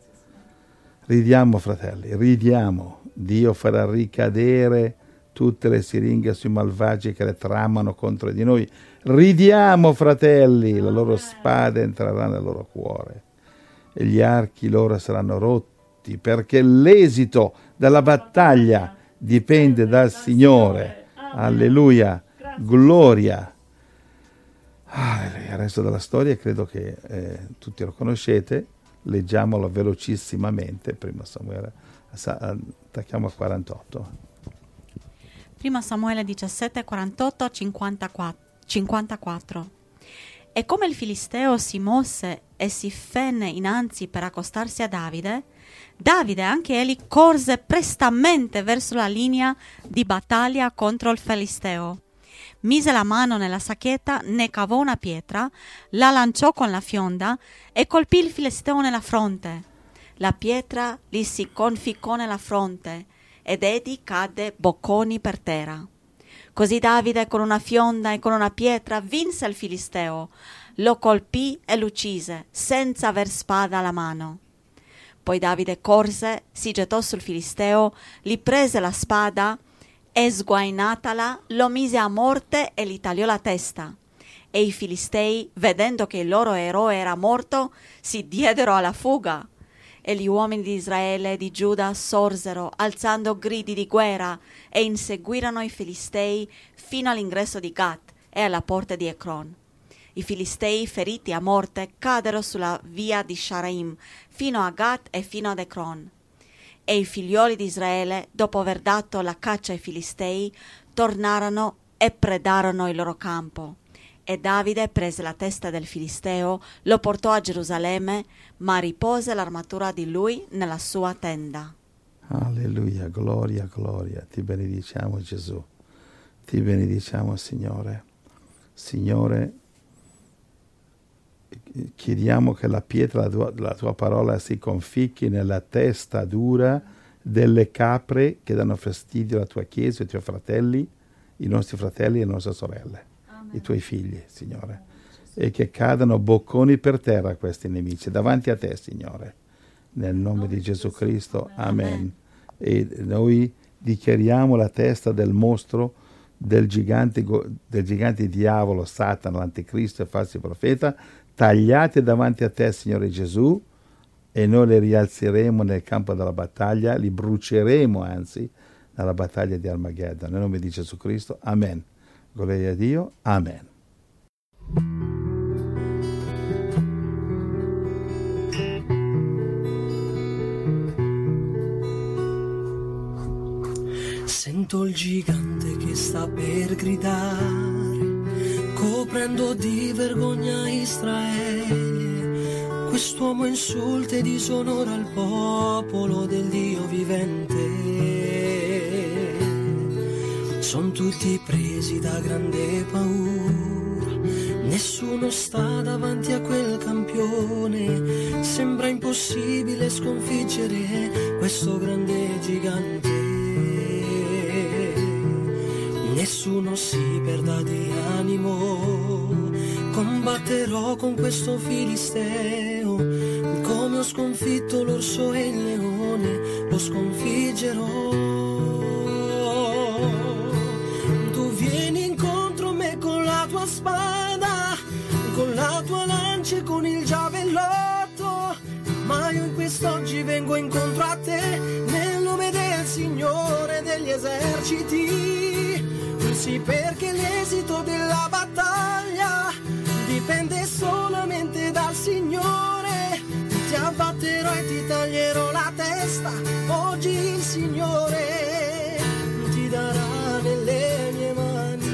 Ridiamo, fratelli, ridiamo. Dio farà ricadere tutte le siringhe sui malvagi che le tramano contro di noi. Ridiamo, fratelli, la loro spada entrerà nel loro cuore e gli archi loro saranno rotti, perché l'esito della battaglia dipende dal Signore. Alleluia, gloria. Alleluia. Il resto della storia credo che eh, tutti lo conoscete. Leggiamolo velocissimamente. Prima Samuele, attacchiamo a quarantotto. Prima Samuele diciassette, quarantotto a cinquantaquattro. E come il Filisteo si mosse e si fenne innanzi per accostarsi a Davide, Davide anche egli corse prestamente verso la linea di battaglia contro il Filisteo. Mise la mano nella sacchetta, ne cavò una pietra, la lanciò con la fionda e colpì il Filisteo nella fronte. La pietra gli si conficcò nella fronte ed egli cadde bocconi per terra. Così Davide con una fionda e con una pietra vinse il Filisteo, lo colpì e lo uccise, senza aver spada alla mano. Poi Davide corse, si gettò sul Filisteo, gli prese la spada e sguainatala lo mise a morte e gli tagliò la testa. E i Filistei, vedendo che il loro eroe era morto, si diedero alla fuga. E gli uomini di Israele e di Giuda sorsero, alzando gridi di guerra, e inseguirono i Filistei fino all'ingresso di Gat e alla porta di Ecron. I Filistei, feriti a morte, cadero sulla via di Sharaim, fino a Gat e fino ad Ecron. E i figlioli di Israele, dopo aver dato la caccia ai Filistei, tornarono e predarono il loro campo. E Davide prese la testa del Filisteo, lo portò a Gerusalemme, ma ripose l'armatura di lui nella sua tenda. Alleluia, gloria, gloria. Ti benediciamo, Gesù. Ti benediciamo, Signore. Signore, chiediamo che la pietra della tua, la tua parola si conficchi nella testa dura delle capre che danno fastidio alla tua Chiesa, ai tuoi fratelli, i nostri fratelli e le nostre sorelle. Amen. I tuoi figli, Signore, e che cadano bocconi per terra questi nemici davanti a te, Signore, nel nome di Gesù Cristo. Amen. Amen. E noi dichiariamo la testa del mostro, del gigante, del gigante diavolo, Satana, l'anticristo e falso profeta, tagliate davanti a te, Signore Gesù, e noi li rialzeremo nel campo della battaglia, li bruceremo anzi nella battaglia di Armageddon. Nel nome di Gesù Cristo, amen. Gloria a Dio, amen. Sento il gigante che sta per gridare, coprendo di vergogna Israele. Quest'uomo insulta e disonora il popolo del Dio vivente. Son tutti presi da grande paura, nessuno sta davanti a quel campione. Sembra impossibile sconfiggere questo grande gigante. Nessuno si perda di animo, combatterò con questo filisteo. Come ho sconfitto l'orso e il leone, lo sconfiggerò. Tu vieni incontro a me con la tua spada, con la tua lancia e con il giavellotto, ma io in quest'oggi vengo incontro a te, nel nome del Signore degli eserciti. Sì, perché l'esito della battaglia dipende solamente dal Signore. Ti abbatterò e ti taglierò la testa. Oggi il Signore ti darà nelle mie mani.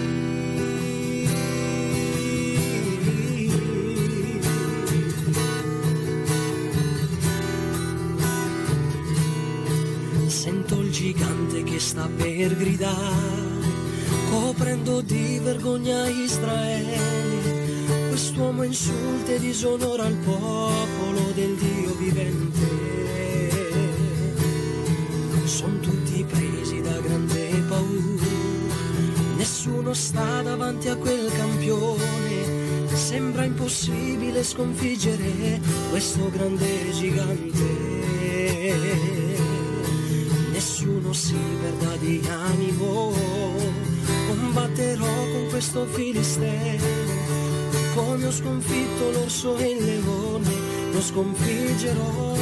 Sento il gigante che sta per gridare, coprendo di vergogna Israele. Quest'uomo insulta e disonora il popolo del Dio vivente. Son tutti presi da grande paura, nessuno sta davanti a quel campione. Sembra impossibile sconfiggere questo grande gigante. Nessuno si perda di animo, combatterò con questo filisteo. Come ho sconfitto l'orso e il leone, lo sconfiggerò.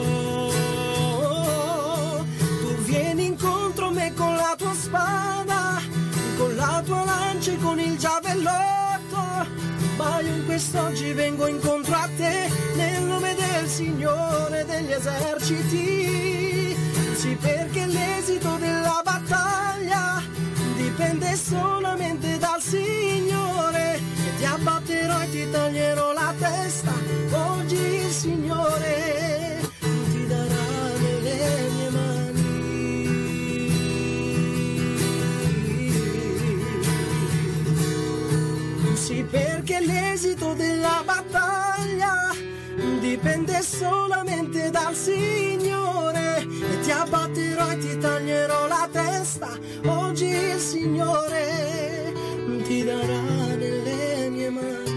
Tu vieni incontro a me con la tua spada, con la tua lancia e con il giavellotto, ma io in quest'oggi vengo incontro a te, nel nome del Signore degli eserciti. Sì, perché l'esito della battaglia dipende solamente dal Signore. E ti abbatterò e ti taglierò la testa. Oggi il Signore ti darà nelle mie mani. Sì, perché l'esito della battaglia dipende solamente dal Signore. E ti abbatterò e ti taglierò la testa. Oggi il Signore ti darà nelle mie mani.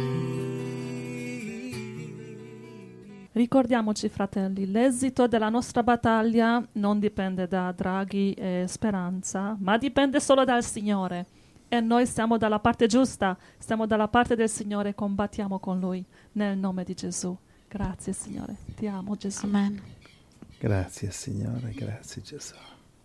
Ricordiamoci, fratelli, l'esito della nostra battaglia non dipende da Draghi e Speranza, ma dipende solo dal Signore. E noi stiamo dalla parte giusta, stiamo dalla parte del Signore e combattiamo con Lui, nel nome di Gesù. Grazie, Signore. Ti amo, Gesù. Amen. Grazie, Signore. Grazie, Gesù.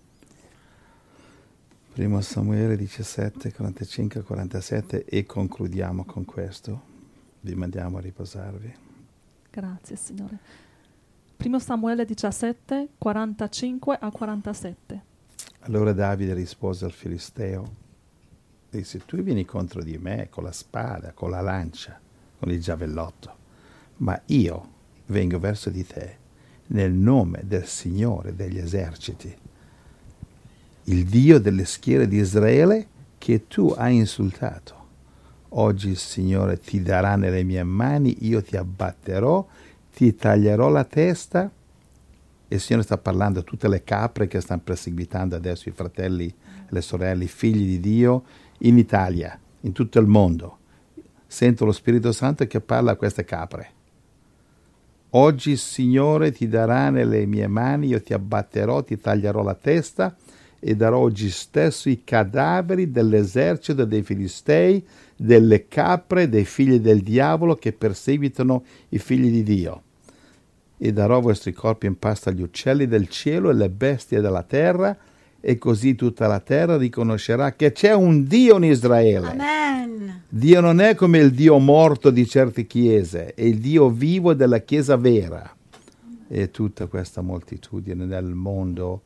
Primo Samuele diciassette, quarantacinque quarantasette e concludiamo con questo. Vi mandiamo a riposarvi. Grazie, Signore. Primo Samuele diciassette, quarantacinque a quarantasette. Allora Davide rispose al Filisteo, disse: tu vieni contro di me con la spada, con la lancia, con il giavellotto, ma io vengo verso di te nel nome del Signore degli eserciti, il Dio delle schiere di Israele che tu hai insultato. Oggi il Signore ti darà nelle mie mani, io ti abbatterò, ti taglierò la testa. E il Signore sta parlando a tutte le capre che stanno perseguitando adesso i fratelli e le sorelle, i figli di Dio, in Italia, in tutto il mondo. Sento lo Spirito Santo che parla a queste capre. Oggi il Signore ti darà nelle mie mani, io ti abbatterò, ti taglierò la testa e darò oggi stesso i cadaveri dell'esercito dei Filistei, delle capre, dei figli del diavolo che perseguitano i figli di Dio. e darò i vostri corpi in pasto agli uccelli del cielo e alle bestie della terra, e così tutta la terra riconoscerà che c'è un Dio in Israele. Amen. Dio non è come il Dio morto di certe chiese, è il Dio vivo della Chiesa vera. E tutta questa moltitudine nel mondo,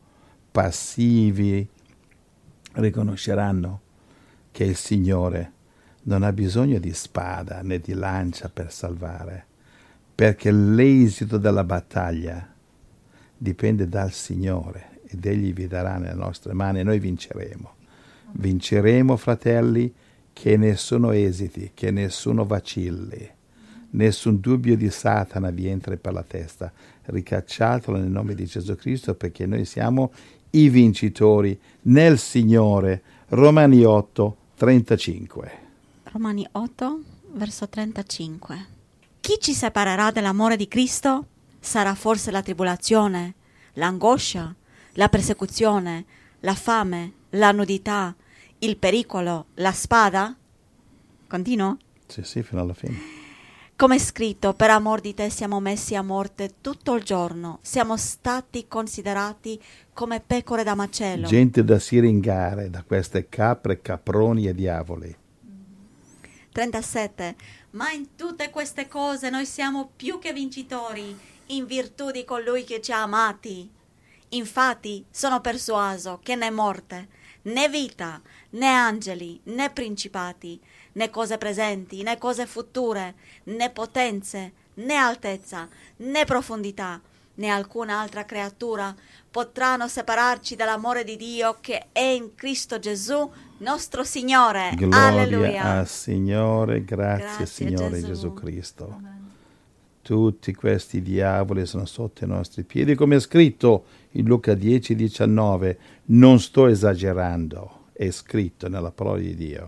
passivi, riconosceranno che il Signore non ha bisogno di spada né di lancia per salvare, perché l'esito della battaglia dipende dal Signore ed Egli vi darà nelle nostre mani e noi vinceremo. Vinceremo, fratelli, che nessuno esiti, che nessuno vacilli, nessun dubbio di Satana vi entri per la testa. Ricacciatelo nel nome di Gesù Cristo, perché noi siamo i vincitori nel Signore. Romani otto, trentacinque. Romani otto, verso trentacinque. Chi ci separerà dell'amore di Cristo? Sarà forse la tribolazione, l'angoscia, la persecuzione, la fame, la nudità, il pericolo, la spada? Continuo? Sì, sì, fino alla fine. Come è scritto, per amor di te siamo messi a morte tutto il giorno, siamo stati considerati come pecore da macello. Gente da siringare, da queste capre, caproni e diavoli. trentasette. Ma in tutte queste cose noi siamo più che vincitori, in virtù di colui che ci ha amati. Infatti sono persuaso che né morte, né vita, né angeli, né principati, né cose presenti, né cose future, né potenze, né altezza, né profondità, né alcuna altra creatura potranno separarci dall'amore di Dio che è in Cristo Gesù, nostro Signore. Gloria Alleluia. al Signore, grazie, Grazie, Signore Gesù. Gesù Cristo. Amen. Tutti questi diavoli sono sotto i nostri piedi, come è scritto in Luca dieci, diciannove. Non sto esagerando, è scritto nella parola di Dio.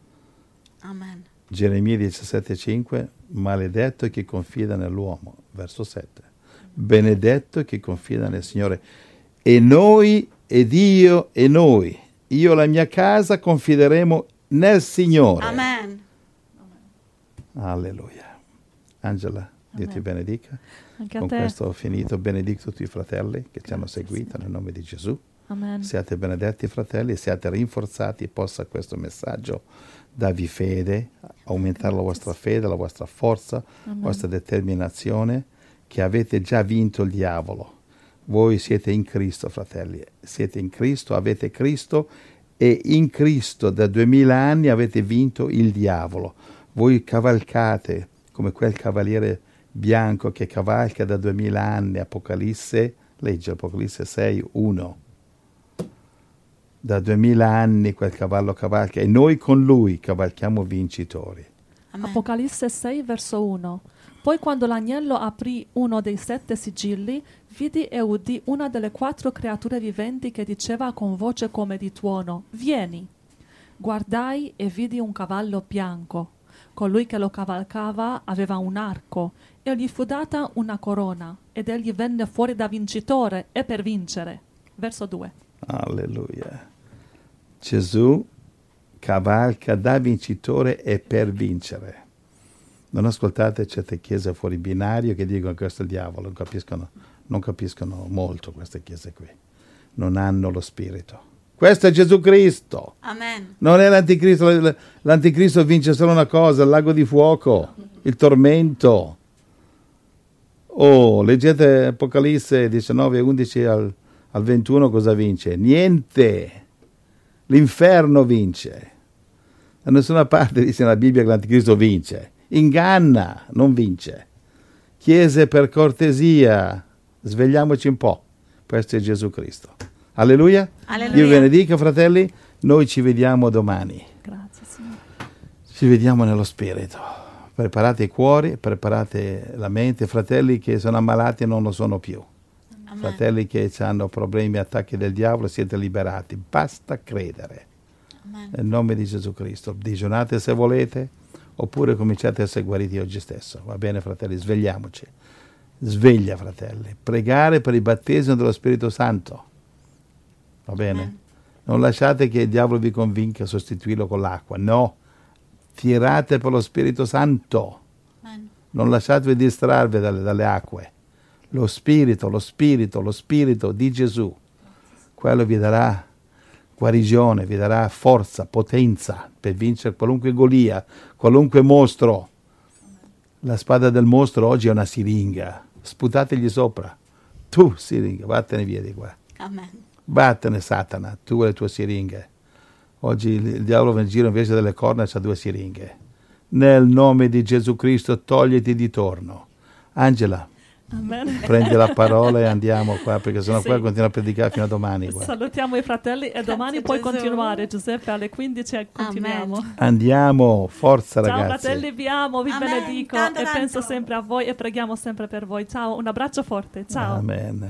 Amen. Geremia diciassette, cinque. Maledetto chi confida nell'uomo. Verso sette. Benedetto chi confida nel Signore. E noi, ed io, e noi, io e la mia casa confideremo nel Signore. Amen. Alleluia. Angela, Dio ti benedica. Anche a Con te. questo ho finito. Benedico tutti i fratelli che ci hanno Grazie, seguito Signore. nel nome di Gesù. Amen. Siate benedetti, fratelli, siate rinforzati e possa questo messaggio darvi fede, aumentare la vostra fede, la vostra forza, la Amen. vostra determinazione, che avete già vinto il diavolo. Voi siete in Cristo, fratelli, siete in Cristo, avete Cristo, e in Cristo da duemila anni avete vinto il diavolo. Voi cavalcate come quel cavaliere bianco che cavalca da duemila anni. Apocalisse, legge Apocalisse sei, uno. Da duemila anni quel cavallo cavalca e noi con lui cavalchiamo vincitori. Amen. Apocalisse sei, verso uno. Poi quando l'agnello aprì uno dei sette sigilli, vidi e udì una delle quattro creature viventi che diceva con voce come di tuono: Vieni! Guardai e vidi un cavallo bianco. Colui che lo cavalcava aveva un arco e gli fu data una corona, ed egli venne fuori da vincitore e per vincere. Verso due. Alleluia. Gesù cavalca da vincitore e per vincere. Non ascoltate certe chiese fuori binario che dicono che questo è il diavolo, non capiscono, non capiscono molto queste chiese qui. Non hanno lo spirito. Questo è Gesù Cristo. Amen. Non è l'anticristo. L'anticristo vince solo una cosa, il lago di fuoco, il tormento. Oh, leggete Apocalisse diciannove, undici al, al ventuno, cosa vince? Niente. L'inferno vince. Da nessuna parte dice nella Bibbia che l'anticristo vince. Inganna, non vince. Chiese, per cortesia, svegliamoci un po'. Questo è Gesù Cristo. Alleluia. Alleluia. Dio vi benedica, fratelli. Noi ci vediamo domani. Grazie, Signore. Ci vediamo nello spirito. Preparate i cuori, preparate la mente. Fratelli che sono ammalati e non lo sono più. Amen. Fratelli che hanno problemi, attacchi del diavolo, siete liberati. Basta credere. Amen. Nel nome di Gesù Cristo. Digiunate se volete, oppure cominciate a essere guariti oggi stesso. Va bene, fratelli? Svegliamoci. Sveglia, fratelli. Pregare per il battesimo dello Spirito Santo. Va bene? Amen. Non lasciate che il diavolo vi convinca a sostituirlo con l'acqua. No. Tirate per lo Spirito Santo. Amen. Non lasciatevi distrarre dalle, dalle acque. Lo Spirito, lo Spirito, lo Spirito di Gesù, quello vi darà guarigione, vi darà forza, potenza per vincere qualunque Golia, qualunque mostro. La spada del mostro oggi è una siringa, sputategli sopra. Tu siringa, vattene via di qua. Amen. Vattene Satana, tu e le tue siringhe. Oggi il diavolo va in giro invece delle corna c'ha due siringhe. Nel nome di Gesù Cristo togliti di torno. Angela, Amen. prendi la parola e andiamo qua, perché sennò Sì. qua continua a predicare fino a domani qua. Salutiamo i fratelli e domani Grazie, puoi Gesù. continuare, Giuseppe, alle quindici e continuiamo. Amen. Andiamo, forza Ciao ragazzi. fratelli, vi amo, vi Amen. benedico Tanto, e tanto. penso sempre a voi e preghiamo sempre per voi. Ciao, un abbraccio forte, ciao. Amen.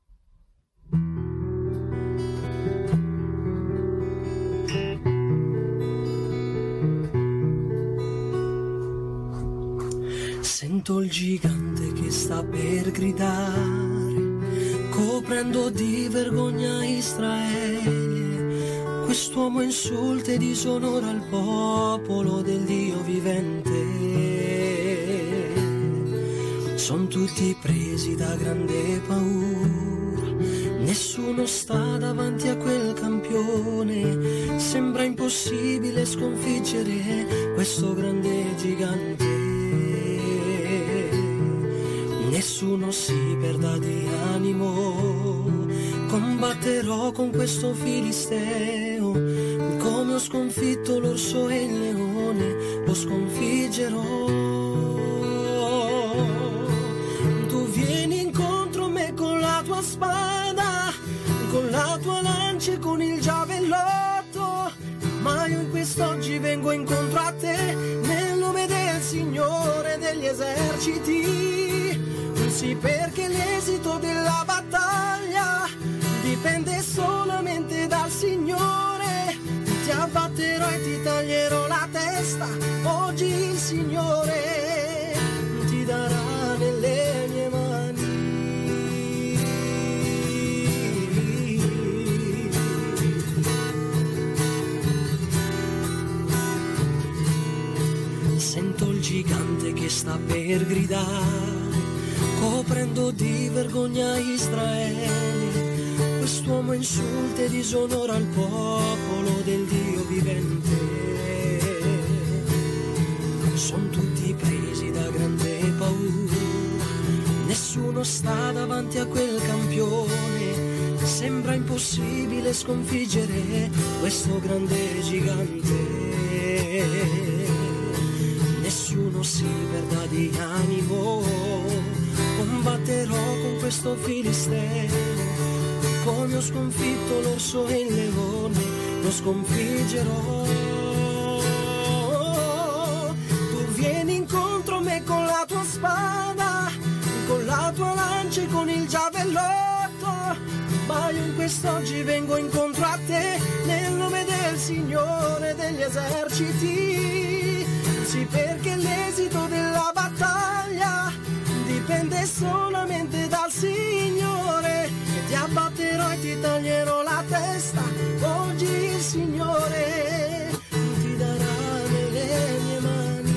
Sento il gigante che sta per gridare, coprendo di vergogna Israele. Quest'uomo insulta e disonora il popolo del Dio vivente. Son tutti presi da grande paura, nessuno sta davanti a quel campione. Sembra impossibile sconfiggere questo grande gigante. Nessuno si perda di animo, combatterò con questo filisteo. Come ho sconfitto l'orso e il leone, lo sconfiggerò. Tu vieni incontro a me con la tua spada, con la tua lancia e con il giavellotto, ma io in quest'oggi vengo incontro a te, nel nome del Signore degli eserciti. Sì, perché l'esito della battaglia dipende solamente dal Signore. Ti abbatterò e ti taglierò la testa. Oggi il Signore ti darà nelle mie mani. Sento il gigante che sta per gridare, coprendo di vergogna Israele. Quest'uomo insulta e disonora il popolo del Dio vivente. Son tutti presi da grande paura, nessuno sta davanti a quel campione. Sembra impossibile sconfiggere questo grande gigante. Nessuno si perda di animo, combatterò con questo filisteo. Come ho sconfitto l'orso e il leone, lo sconfiggerò. Tu vieni incontro a me con la tua spada, con la tua lancia e con il giavellotto, ma io in quest'oggi vengo incontro a te, nel nome del Signore degli eserciti. Sì, perché l'esito della battaglia dipende solamente dal Signore. E ti abbatterò e ti taglierò la testa. Oggi il Signore ti darà nelle mie mani.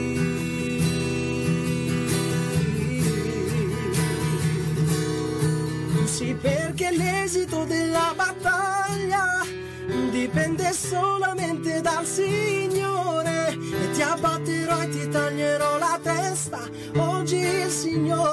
Sì, perché l'esito della battaglia dipende solamente dal Signore. E ti abbatterò e ti taglierò la testa. Oggi il Signore